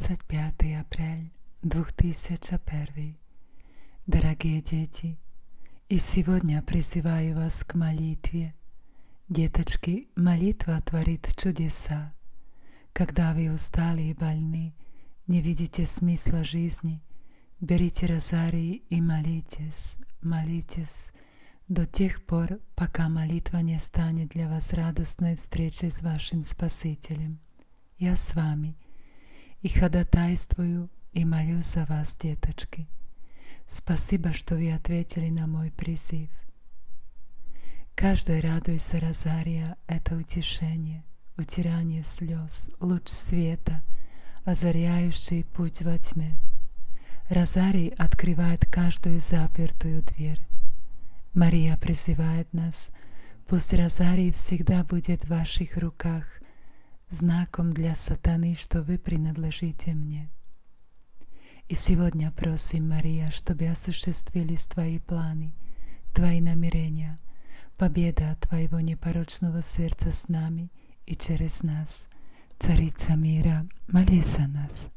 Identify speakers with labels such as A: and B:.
A: 25. апрель 2001. Дорогие дети, и сегодня призываю вас к молитве. Деточки, молитва творит чудеса. Когда вы устали и больны, не видите смысла жизни, берите розарий и молитесь, молитесь до тех пор, пока молитва не станет для вас радостной встречей с вашим Спасителем. Я с вами и ходатайствую и молюсь за вас, деточки. Спасибо, что вы ответили на мой призыв. Каждый радуйся розария — это утешение, утирание слез, луч света, озаряющий путь во тьме. Розарий открывает каждую запертую дверь. Мария призывает нас: пусть розарий всегда будет в ваших руках, знаком для сатаны, что вы принадлежите мне. И сегодня просим, Мария, чтобы осуществились твои планы, твои намерения, победа твоего непорочного сердца с нами и через нас. Царица мира, молись за нас.